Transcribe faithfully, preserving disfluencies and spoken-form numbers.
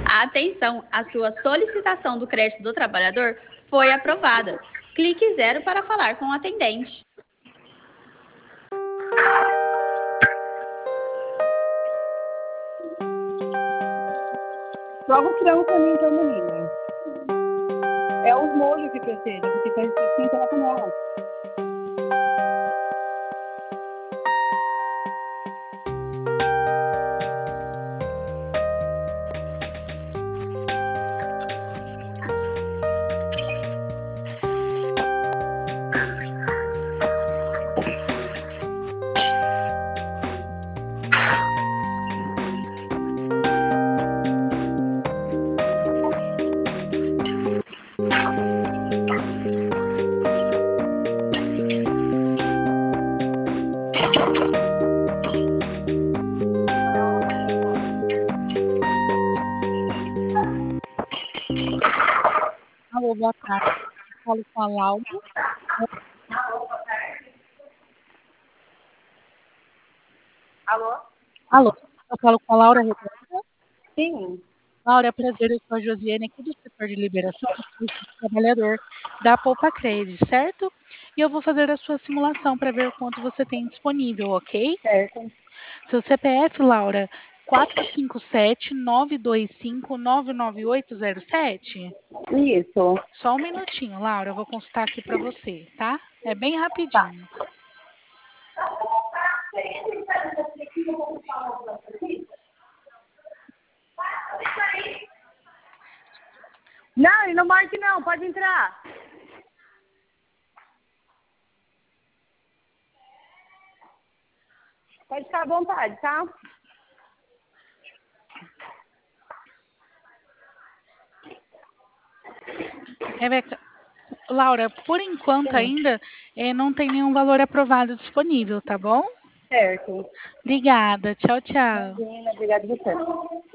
Atenção, a sua solicitação do crédito do trabalhador foi aprovada. Clique zero para falar com o atendente. Joga o frango pra mim, então, menina. É os molhos que precisa, porque tá esquecido na panela. Alô, boa tarde. Eu falo com a Laura. Alô? Alô, eu falo com a Laura Roberta. Sim. Laura, é prazer, eu sou a Josiane, aqui do setor de liberação do trabalhador da Poupa Cred, certo? E eu vou fazer a sua simulação para ver quanto você tem disponível, ok? Certo. Seu C P F, Laura, quatro cinco sete, nove dois cinco, nove nove oito zero sete? Isso. Só um minutinho, Laura, eu vou consultar aqui para você, tá? É bem Tá. rapidinho. Não, ele não marque não, pode entrar. Pode ficar à vontade, tá? Rebeca, Laura, por enquanto Sim. ainda eh, não tem nenhum valor aprovado disponível, tá bom? Certo. Obrigada. Tchau, tchau. Imagina, obrigada a você.